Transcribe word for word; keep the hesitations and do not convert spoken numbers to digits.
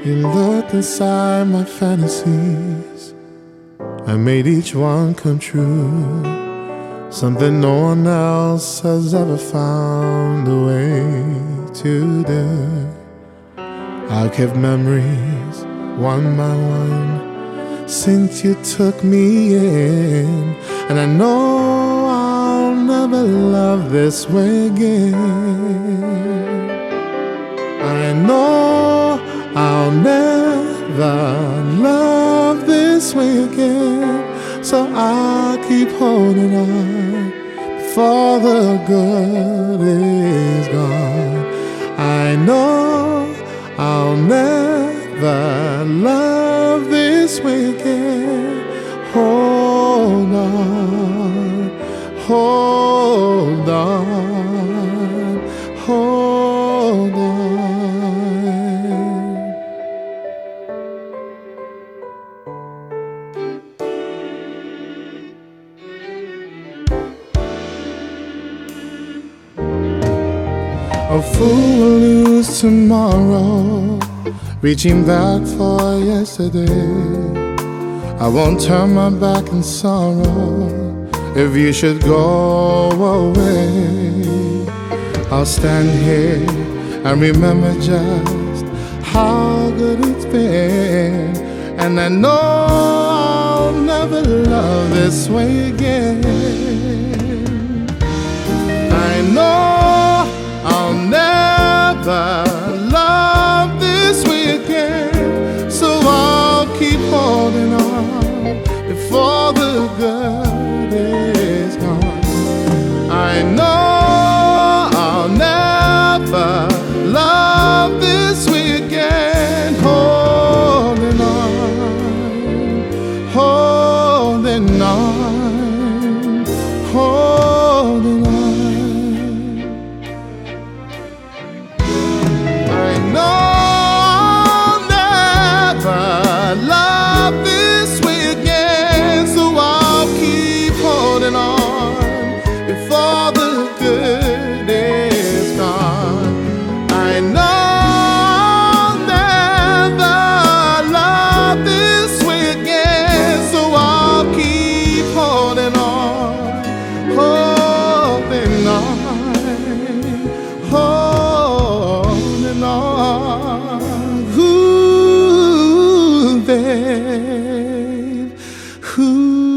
You looked inside my fantasies and made each one come true. Something no one else has ever found a way to do. I kept memories one by one since you took me in, and I know I'll never love this way again. I know I'll never love this way again, so I'll keep holding on before the good is gone. I know I'll never love this way again. Hold on, hold on, hold on. A fool will lose tomorrow, reaching back for yesterday. I won't turn my back in sorrow if you should go away. I'll stand here and remember just how good it's been, and I know I'll never love this way again. I know I'll never love this way again, so I'll keep holding on before the good is gone. I know I'll never love this way again. Holding on, holding on, holding on. Before the good is gone, I know I'll never love this way again, so I'll keep holding on, holding on, holding on. Ooh, babe, ooh.